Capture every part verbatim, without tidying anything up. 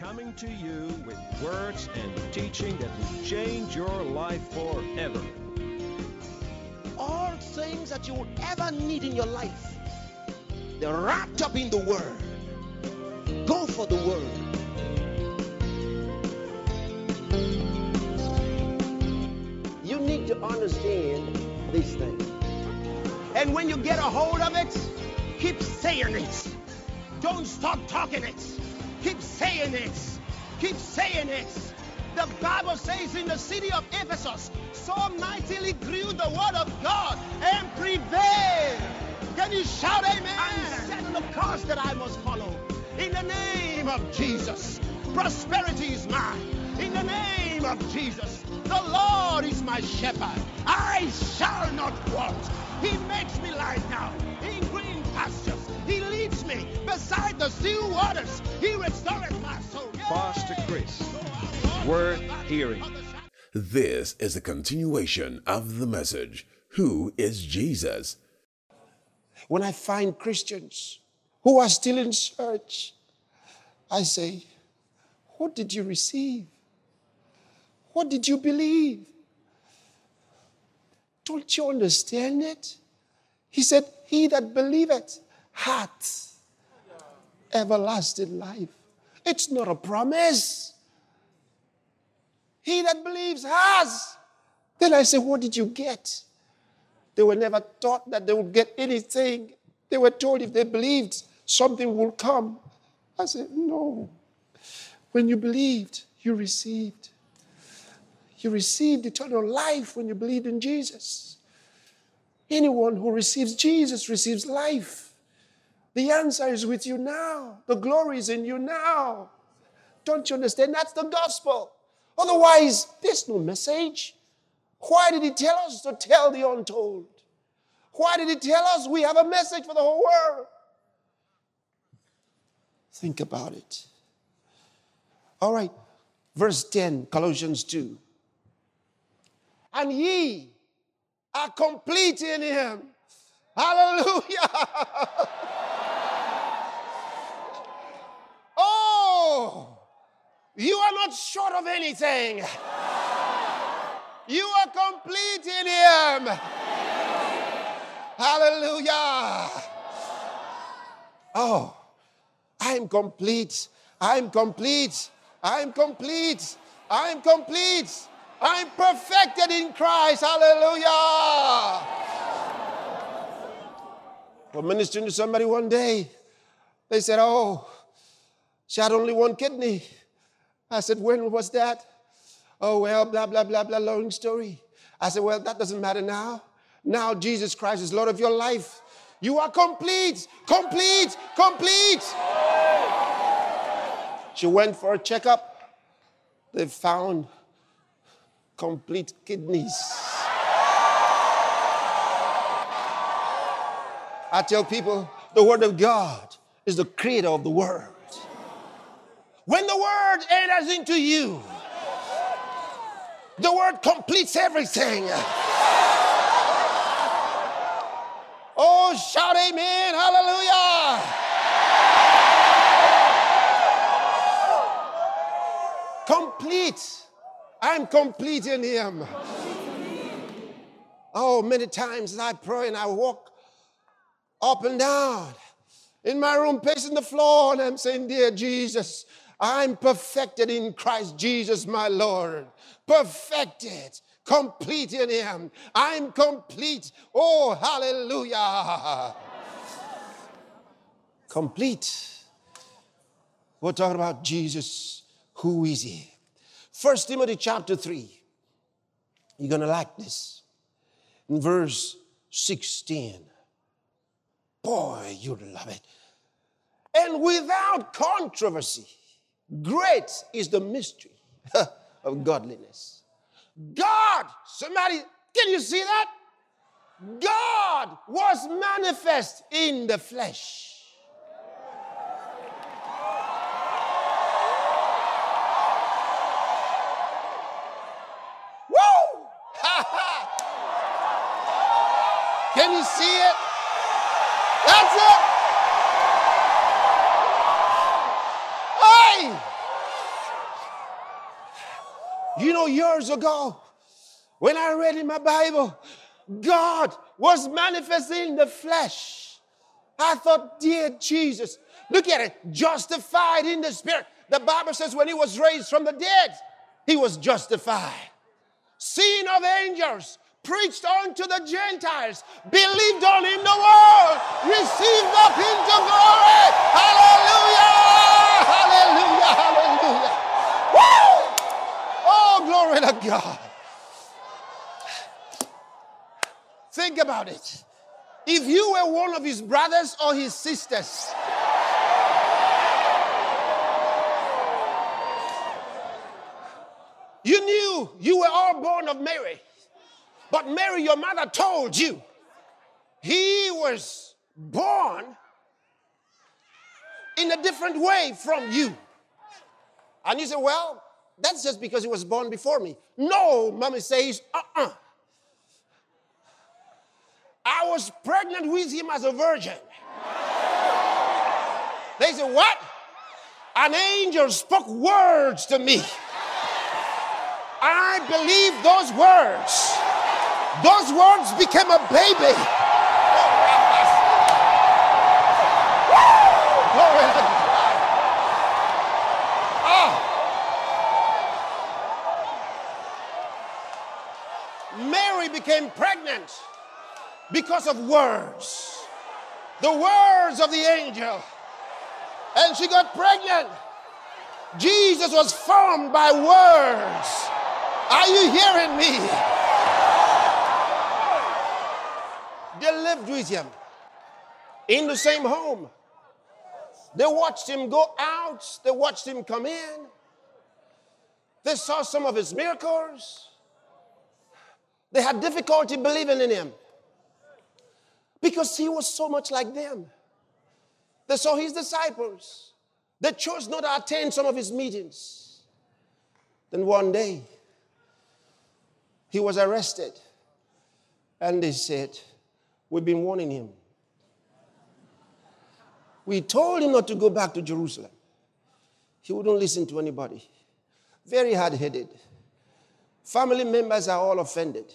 coming to you with words and teaching that will change your life forever. All things that you will ever need in your life, they're wrapped up in the Word. Go for the Word. You need to understand these things. And when you get a hold of it, keep saying it. Don't stop talking it. Keep saying it. Keep saying it. The Bible says in the city of Ephesus, so mightily grew the word of God and prevailed. Can you shout amen? I'm setting the course that I must follow. In the name of Jesus, prosperity is mine. In the name of Jesus, the Lord is my shepherd. I shall not want. He makes me lie down in green pastures. He leads me beside the still waters. He restores my soul. Pastor Chris, worth hearing. This is a continuation of the message, Who is Jesus? When I find Christians who are still in church, I say, what did you receive? What did you believe? Don't you understand it? He said, he that believeth hath everlasting life. It's not a promise. He that believes has. Then I said, what did you get? They were never taught that they would get anything. They were told if they believed, something will come. I said, no. When you believed, you received. You received eternal life when you believed in Jesus. Anyone who receives Jesus receives life. The answer is with you now. The glory is in you now. Don't you understand? That's the gospel. Otherwise, there's no message. Why did he tell us to tell the untold? Why did he tell us we have a message for the whole world? Think about it. All right, verse ten, Colossians two. And ye are complete in him. Hallelujah. Oh, you are not short of anything. You are complete in him. Hallelujah. Oh, I'm complete. I'm complete. I'm complete. I'm complete. I'm perfected in Christ. Hallelujah. I'm ministering to somebody one day. They said, oh, she had only one kidney. I said, when was that? Oh, well, blah, blah, blah, blah, long story. I said, well, that doesn't matter now. Now Jesus Christ is Lord of your life. You are complete, complete, complete. She went for a checkup. They found complete kidneys. I tell people, the Word of God is the creator of the world. When the Word enters into you, the Word completes everything. Oh, shout amen, hallelujah. Complete. I'm complete in him. Oh, many times as I pray and I walk up and down in my room, pacing the floor, and I'm saying, dear Jesus, I'm perfected in Christ Jesus, my Lord. Perfected, complete in him. I'm complete. Oh, hallelujah. Complete. We're talking about Jesus. Who is he? First Timothy chapter three. You're going to like this. In verse sixteen. Boy, you'd love it. And without controversy, great is the mystery of godliness. God, somebody, can you see that? God was manifest in the flesh. Woo! Can you see it? That's it. Hey! You know, years ago, when I read in my Bible, God was manifesting in the flesh. I thought, dear Jesus, look at it, justified in the spirit. The Bible says when he was raised from the dead, he was justified. Seen of angels, preached unto the Gentiles, believed on in the world, received up into glory. Hallelujah! Hallelujah! Hallelujah! Woo! Oh, glory to God. Think about it. If you were one of his brothers or his sisters, you knew you were all born of Mary. But Mary, your mother, told you he was born in a different way from you. And you say, well, that's just because he was born before me. No, mommy says, uh-uh. I was pregnant with him as a virgin. They say, what? An angel spoke words to me. I believe those words. Those words became a baby. Glory to God. Oh. Mary became pregnant because of words. The words of the angel. And she got pregnant. Jesus was formed by words. Are you hearing me? They lived with him in the same home. They watched him go out. They watched him come in. They saw some of his miracles. They had difficulty believing in him because he was so much like them. They saw his disciples. They chose not to attend some of his meetings. Then one day, he was arrested. And they said, we've been warning him. We told him not to go back to Jerusalem. He wouldn't listen to anybody. Very hard-headed. Family members are all offended.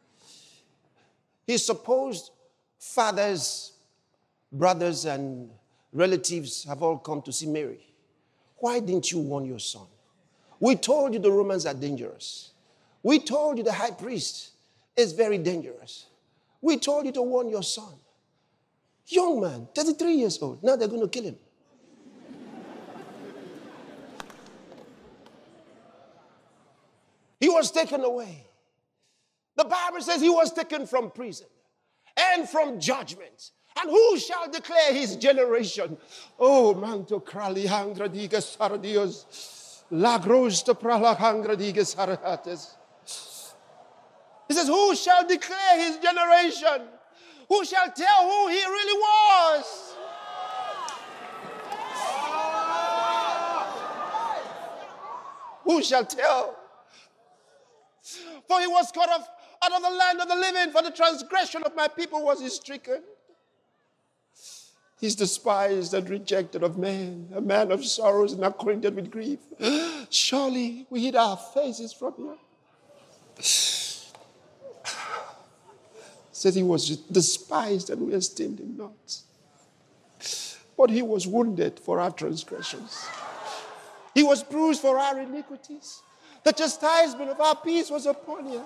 His supposed fathers, brothers, and relatives have all come to see Mary. Why didn't you warn your son? We told you the Romans are dangerous. We told you the high priest is very dangerous. We told you to warn your son. Young man, thirty-three years old. Now they're going to kill him. He was taken away. The Bible says he was taken from prison and from judgment. And who shall declare his generation? Oh, manto krali hangra digas sardios. Lagros to prala hangra digas harates. He says, who shall declare his generation? Who shall tell who he really was? Who shall tell? For he was cut off out of the land of the living, for the transgression of my people was he stricken. He's despised and rejected of men, a man of sorrows and acquainted with grief. Surely we hid our faces from him. Said he was despised and we esteemed him not. But he was wounded for our transgressions. He was bruised for our iniquities. The chastisement of our peace was upon him.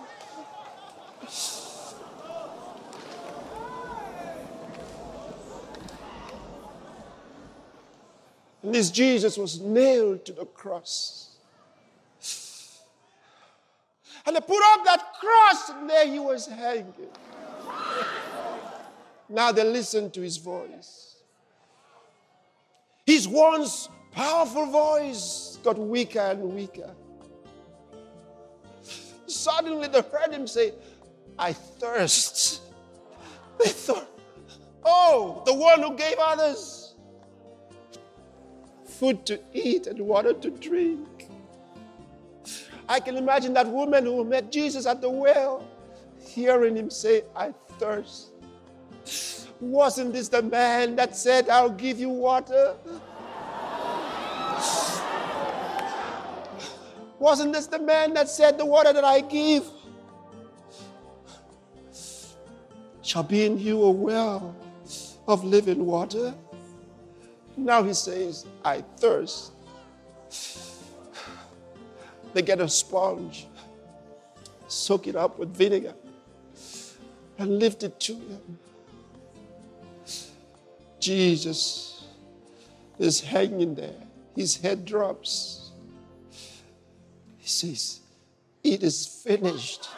And this Jesus was nailed to the cross. And they put up that cross and there he was hanging. Now they listen to his voice. His once powerful voice got weaker and weaker. Suddenly they heard him say, I thirst. They thought, oh, the one who gave others food to eat and water to drink. I can imagine that woman who met Jesus at the well, hearing him say, I thirst. Wasn't this the man that said, I'll give you water? Wasn't this the man that said, the water that I give shall be in you a well of living water? Now he says, I thirst. They get a sponge, soak it up with vinegar, and lift it to him. Jesus is hanging there. His head drops. He says, it is finished.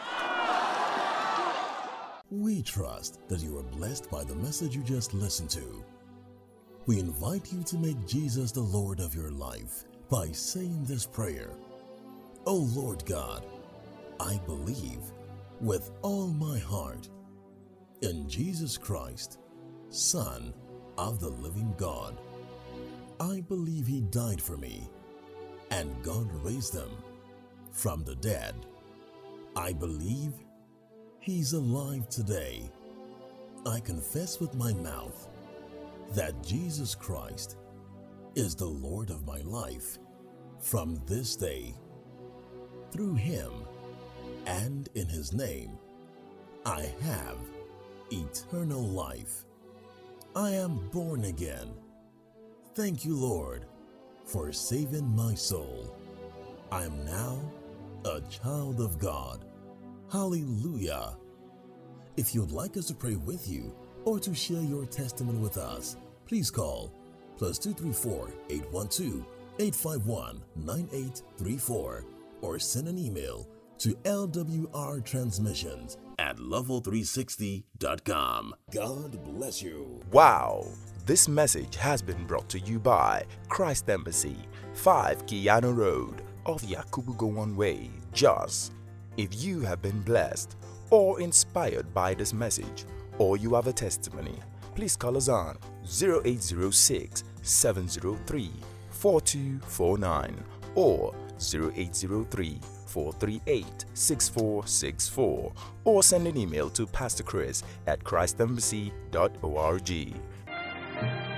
We trust that you are blessed by the message you just listened to. We invite you to make Jesus the Lord of your life by saying this prayer. Oh Lord God, I believe with all my heart in Jesus Christ, Son of the living God. I believe he died for me and God raised him from the dead. I believe he's alive today. I confess with my mouth that Jesus Christ is the Lord of my life from this day. Through him and in his name, I have eternal life. I am born again. Thank you, Lord, for saving my soul. I am now a child of God. Hallelujah. If you'd like us to pray with you or to share your testimony with us, please call plus two three four, eight one two, eight five one, nine eight three four or send an email to L W R transmissions at level three sixty dot com. God bless you. Wow! This message has been brought to you by Christ Embassy, five Kiano Road, off Yakubu Gowon Way, Jos. If you have been blessed or inspired by this message, or you have a testimony, please call us on zero eight zero six, seven zero three, four two four nine or zero eight zero three, four three eight, six four six four or send an email to Pastor Chris at christ embassy dot org.